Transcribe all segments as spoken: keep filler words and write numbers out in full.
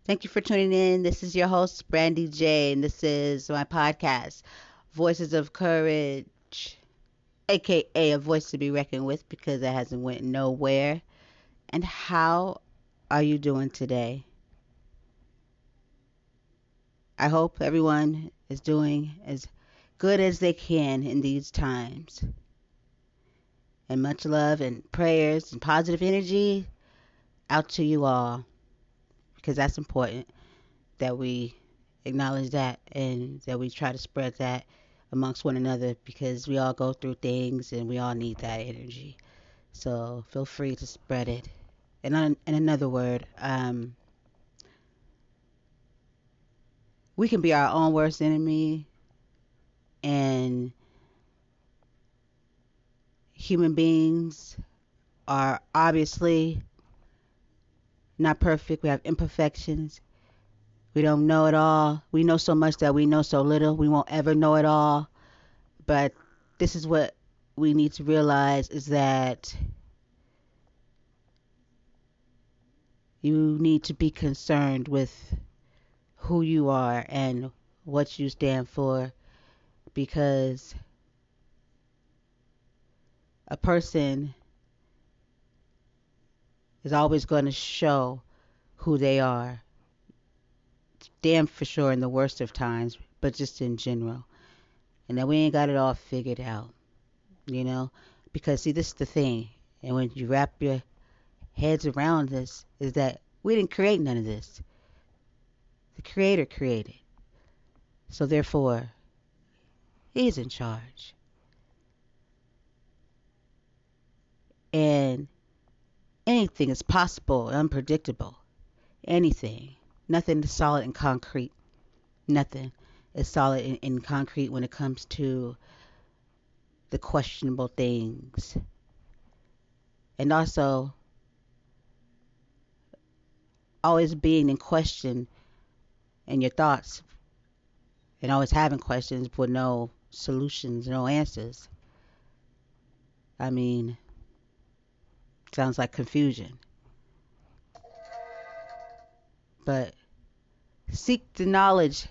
Thank you for tuning in. This is your host, Brandy J, and this is my podcast, Voices of Courage, aka a voice to be reckoned with because it hasn't went nowhere. And how are you doing today? I hope everyone is doing as good as they can in these times. And much love and prayers and positive energy out to you all because that's important that we acknowledge that and that we try to spread that amongst one another because we all go through things and we all need that energy. So feel free to spread it. And on, in another word, um, we can be our own worst enemy, and human beings are obviously not perfect. We have imperfections. We don't know it all. We know so much that we know so little. We won't ever know it all. But this is what we need to realize is that you need to be concerned with who you are and what you stand for because a person is always going to show who they are. Damn for sure in the worst of times, but just in general. And that we ain't got it all figured out, you know? Because see, this is the thing. And when you wrap your heads around this, is that we didn't create none of this. The Creator created. So therefore, He's in charge. And anything is possible, unpredictable. Anything. Nothing is solid and concrete. Nothing is solid and, and concrete when it comes to the questionable things. And also, always being in question in your thoughts and always having questions with no solutions, no answers. I mean, sounds like confusion. But seek the knowledge,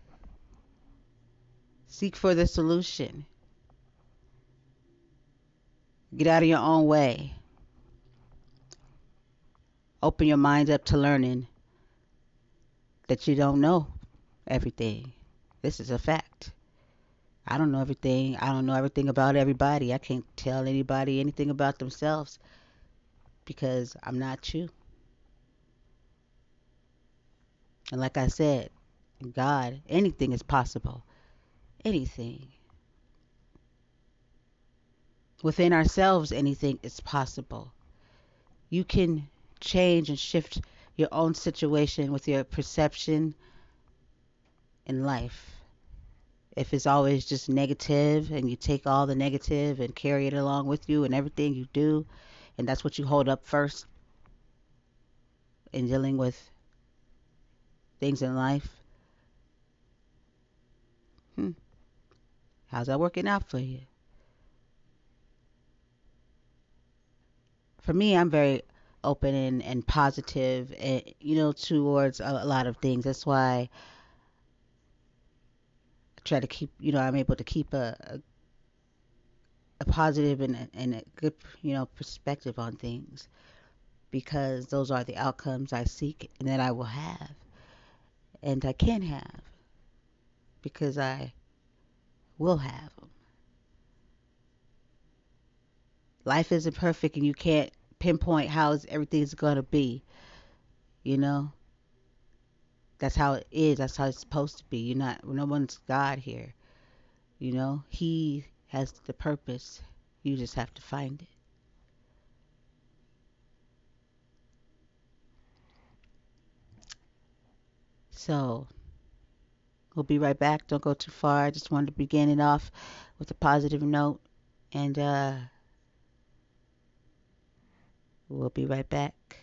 seek for the solution. Get out of your own way. Open your mind up to learning that you don't know everything. This is a fact. I don't know everything. I don't know everything about everybody. I can't tell anybody anything about themselves because I'm not you. And like I said, God, anything is possible. Anything. Within ourselves, anything is possible. You can change and shift your own situation with your perception in life. If it's always just negative and you take all the negative and carry it along with you in everything you do, and that's what you hold up first in dealing with things in life, hmm, how's that working out for you? For me, I'm very open and, and positive, and, you know, towards a, a lot of things. That's why I try to keep, you know, I'm able to keep a, a, a positive and, a- and a good, you know, perspective on things because those are the outcomes I seek and that I will have and I can have because I will have them. Life isn't perfect and you can't pinpoint how everything's going to be, you know? That's how it is. That's how it's supposed to be. You're not, no one's God here. You know, He has the purpose. You just have to find it. So, we'll be right back. Don't go too far. I just wanted to begin it off with a positive note. And uh, we'll be right back.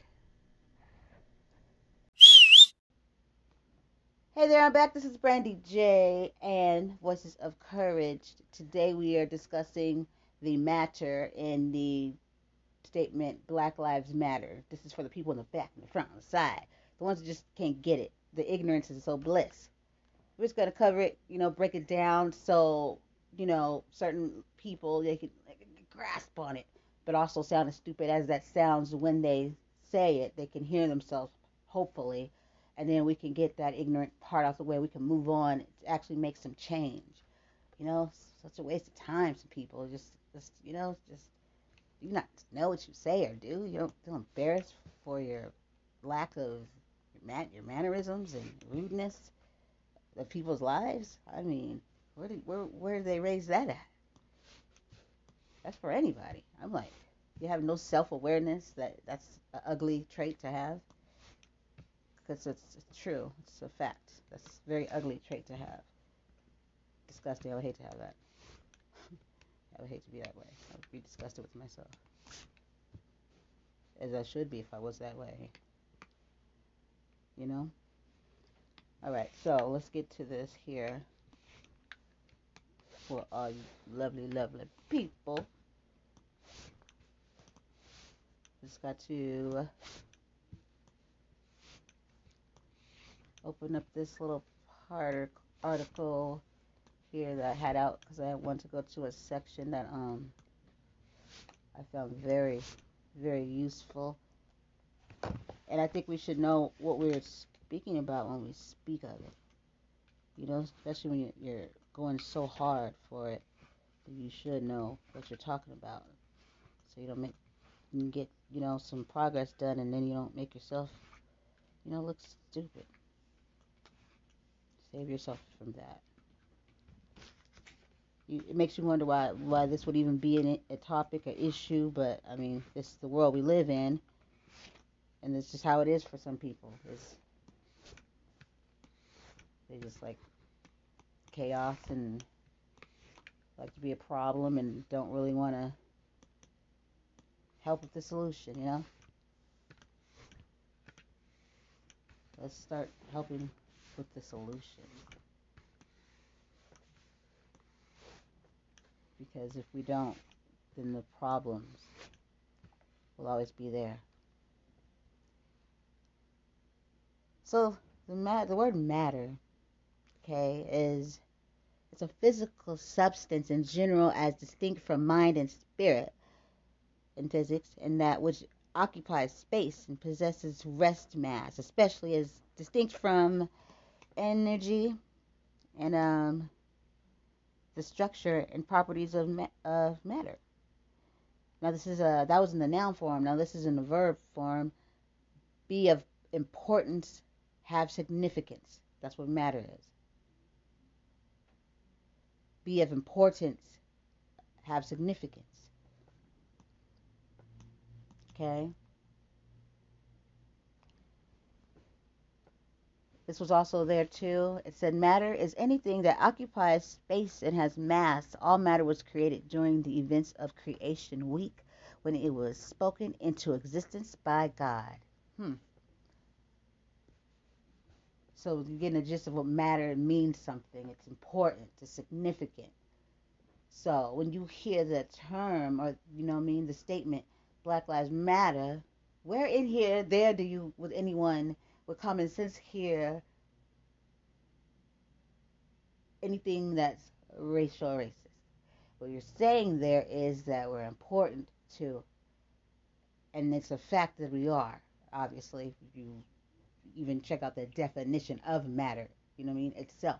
Hey there, I'm back. This is Brandy J and Voices of Courage. Today we are discussing the matter in the statement Black Lives Matter. This is for the people in the back, in the front, on the side. The ones that just can't get it. The ignorance is so bliss. We're just gonna cover it, you know, break it down so, you know, certain people they can, they can grasp on it, but also sound as stupid as that sounds when they say it, they can hear themselves, hopefully, and then we can get that ignorant part out the way. We can move on to actually make some change. You know, such a waste of time. Some people just, just you know, just you not know what you say or do. You don't feel embarrassed for your lack of your, man, your mannerisms and rudeness of people's lives. I mean, where did where where did they raise that at? That's for anybody. I'm like, you have no self awareness. That that's an ugly trait to have. Because it's, it's true. It's a fact. That's a very ugly trait to have. Disgusting. I would hate to have that. I would hate to be that way. I would be disgusted with myself. As I should be if I was that way. You know? Alright, so let's get to this here. For all you lovely, lovely people. Just got to open up this little part article here that I had out because I want to go to a section that um I found very, very useful. And I think we should know what we're speaking about when we speak of it. You know, especially when you're going so hard for it, you should know what you're talking about. So you don't make you can get, you know, some progress done and then you don't make yourself, you know, look stupid. Save yourself from that. You, it makes you wonder why why this would even be an, a topic, an issue, but I mean, this is the world we live in, and it's just how it is for some people. It's, they just like chaos and like to be a problem and don't really want to help with the solution, you know? Let's start helping with the solution. Because if we don't, then the problems will always be there. So the ma- the word matter, okay, is it's a physical substance in general as distinct from mind and spirit in physics, and that which occupies space and possesses rest mass, especially as distinct from energy and um, the structure and properties of ma- of matter. Now this is a that was in the noun form. Now this is in the verb form. Be of importance, have significance. That's what matter is. Be of importance, have significance. Okay? This was also there too. It said matter is anything that occupies space and has mass. All matter was created during the events of creation week when it was spoken into existence by God. Hmm. So you're getting a gist of what matter means something. It's important. It's significant. So when you hear the term or, you know what I mean, the statement, Black Lives Matter, where in here, there do you, with anyone with common sense hear anything that's racial or racist? What you're saying there is that we're important to, and it's a fact that we are, obviously. You even check out the definition of matter, you know what I mean, itself.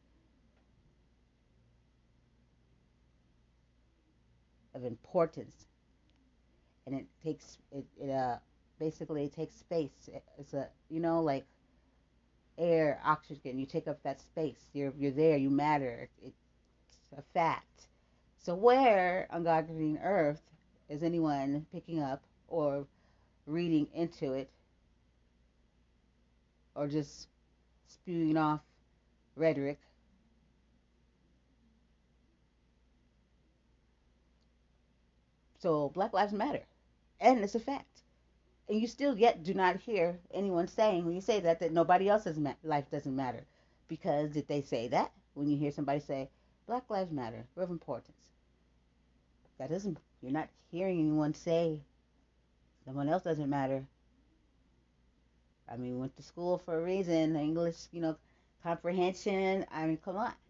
Of importance. And it takes, it, it uh, basically it takes space. It's a, you know, like air, oxygen, you take up that space. You're, you're there, you matter. It's a fact. So where on God's green earth is anyone picking up or reading into it or just spewing off rhetoric? So Black Lives Matter. And it's a fact. And you still yet do not hear anyone saying, when you say that, that nobody else's ma- life doesn't matter. Because did they say that? When you hear somebody say, Black Lives Matter, we're of importance. That doesn't, you're not hearing anyone say someone else doesn't matter. I mean, went to school for a reason. English, you know, comprehension. I mean, come on.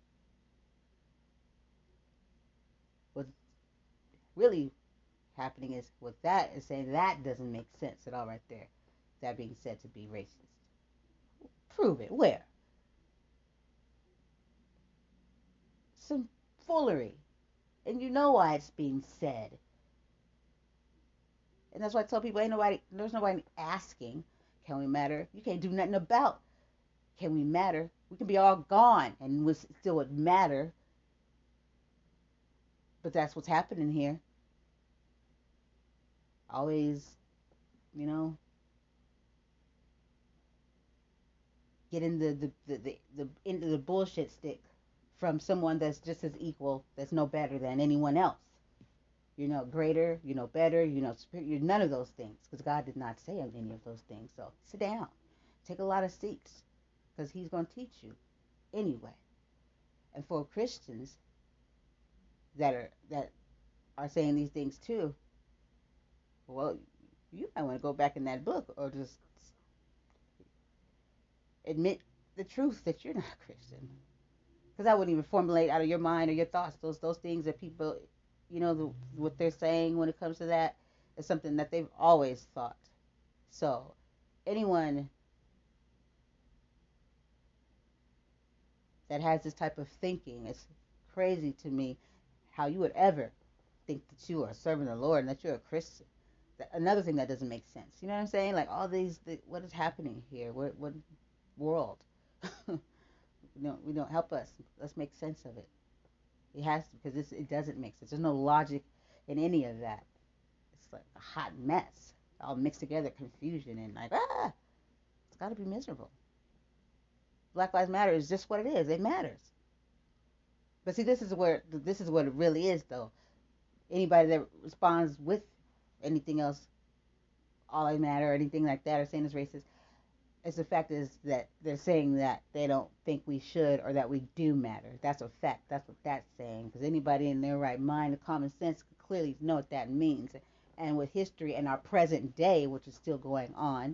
What's really happening is what that is saying that doesn't make sense at all right there. That being said to be racist. Prove it. Where? Some foolery. And you know why it's being said. And that's why I tell people ain't nobody there's nobody asking, can we matter? You can't do nothing about can we matter? We can be all gone and we still would matter. But that's what's happening here. Always, you know, getting the the, the, the, the into the bullshit stick from someone that's just as equal, that's no better than anyone else. You're no greater, you're no better, you're no superior, you're none of those things, because God did not say any of those things. So sit down, take a lot of seats, because He's going to teach you anyway. And for Christians that are that are saying these things too, well, you might want to go back in that book or just admit the truth that you're not a Christian. Because I wouldn't even formulate out of your mind or your thoughts those those things that people, you know, the, what they're saying when it comes to that is something that they've always thought. So anyone that has this type of thinking, it's crazy to me how you would ever think that you are serving the Lord and that you're a Christian. Another thing that doesn't make sense. You know what I'm saying? Like all these, the, what is happening here? What, what world? we don't, we don't help us. Let's make sense of it. It has to, because it's, it doesn't make sense. There's no logic in any of that. It's like a hot mess, all mixed together, confusion, and like ah, it's got to be miserable. Black Lives Matter is just what it is. It matters. But see, this is where this is what it really is, though. Anybody that responds with anything else, all I matter or anything like that, or saying it's racist, it's the fact is that they're saying that they don't think we should or that we do matter. That's a fact. That's what that's saying. Because anybody in their right mind or common sense could clearly know what that means. And with history and our present day, which is still going on,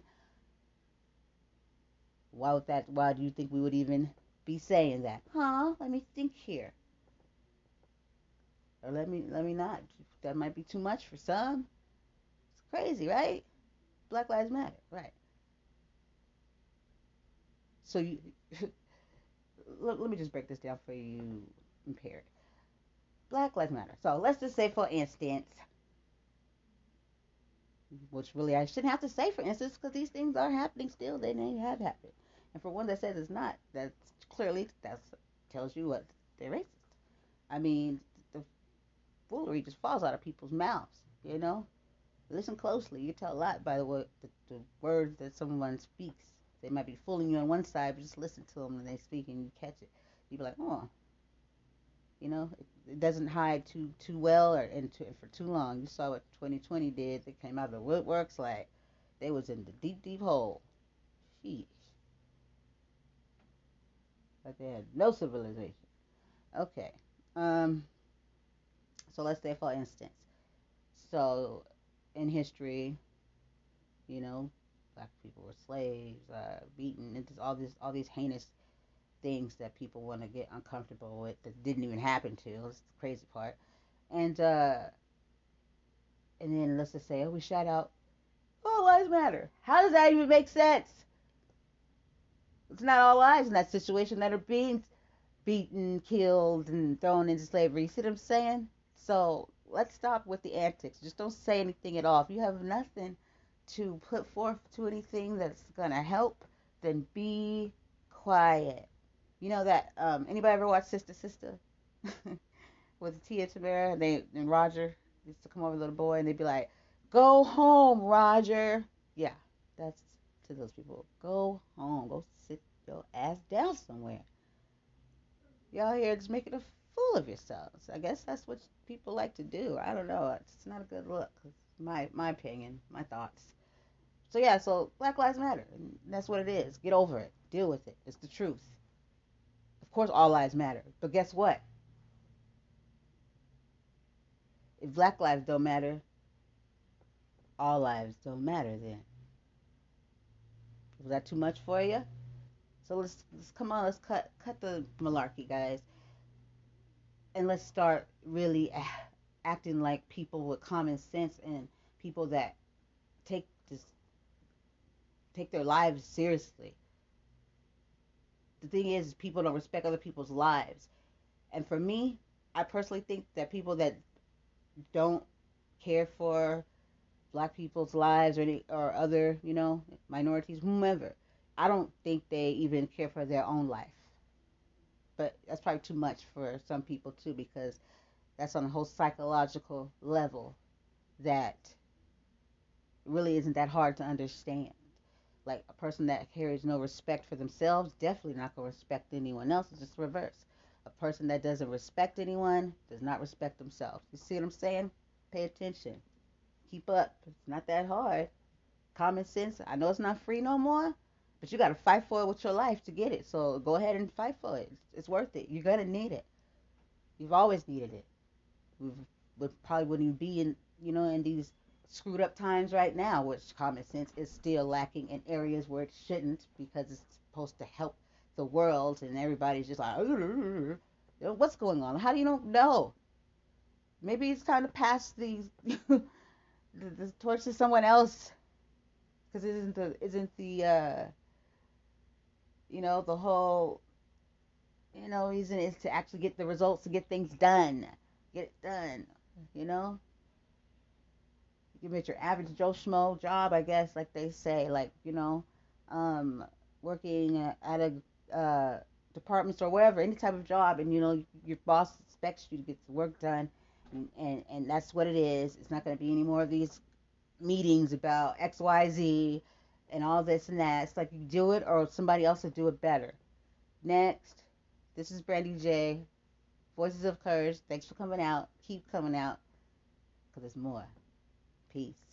why would that? Why do you think we would even be saying that? Huh? Let me think here. Or let me let me not. That might be too much for some. It's crazy, right? Black Lives Matter, right? So you let, let me just break this down for you, impaired. Black Lives Matter. So let's just say, for instance, which really I shouldn't have to say, for instance, because these things are happening still. They may have happened. And for one that says it's not, that's clearly that tells you what they're racist. I mean, the foolery just falls out of people's mouths. You know, listen closely. You tell a lot by the, word, the, the words that someone speaks. They might be fooling you on one side, but just listen to them when they speak and you catch it. You be like, oh, you know, it, it doesn't hide too too well or into for too long. You saw what twenty twenty did. They came out of the woodworks like they was in the deep deep hole. Sheesh, like they had no civilization. Okay, um, so let's say for instance, so in history, you know, black people were slaves, uh, beaten, and just all this all these heinous things that people want to get uncomfortable with that didn't even happen to. That's the crazy part. And uh, and then let's just say, oh, we shout out, all lives matter. How does that even make sense? It's not all lives in that situation that are being beaten, killed, and thrown into slavery. You see what I'm saying? So let's stop with the antics. Just don't say anything at all. If you have nothing to put forth to anything that's gonna help, then be quiet. You know that um, anybody ever watch Sister Sister with Tia Tamara? And they and Roger used to come over, little boy, and they'd be like, "Go home, Roger." Yeah, that's to those people. Go home. Go sit your ass down somewhere. Y'all here just making a fool of yourselves. I guess that's what people like to do. I don't know. It's not a good look. My my opinion, my thoughts. So yeah, so Black Lives Matter. And that's what it is. Get over it. Deal with it. It's the truth. Of course, all lives matter. But guess what? If black lives don't matter, all lives don't matter then. Was that too much for you? So let's, let's come on. Let's cut cut the malarkey, guys, and let's start really acting like people with common sense and people that take this take their lives seriously. The thing is, people don't respect other people's lives. And for me, I personally think that people that don't care for black people's lives or any, or other, you know, minorities, whomever, I don't think they even care for their own life. But that's probably too much for some people too, because that's on a whole psychological level that really isn't that hard to understand. Like a person that carries no respect for themselves definitely not going to respect anyone else. It's just reverse. A person that doesn't respect anyone does not respect themselves. You see what I'm saying? Pay attention. Keep up. It's not that hard. Common sense. I know it's not free no more, but you got to fight for it with your life to get it. So go ahead and fight for it. It's worth it. You're going to need it. You've always needed it. We probably wouldn't even be in, you know, in these screwed up times right now, which common sense is still lacking in areas where it shouldn't, because it's supposed to help the world, and everybody's just like, what's going on? How do you don't know? Maybe it's time to pass these the, the torch to someone else, because it isn't the isn't the uh, you know, the whole, you know, reason is to actually get the results, to get things done, get it done, you know. You get your average Joe Schmo job, I guess, like they say, like, you know, um, working at a uh, department store, wherever, any type of job, and, you know, your boss expects you to get the work done, and, and, and that's what it is. It's not going to be any more of these meetings about X Y Z and all this and that. It's like you do it or somebody else will do it better. Next, this is Brandy J, Voices of Courage. Thanks for coming out. Keep coming out, because there's more. Peace.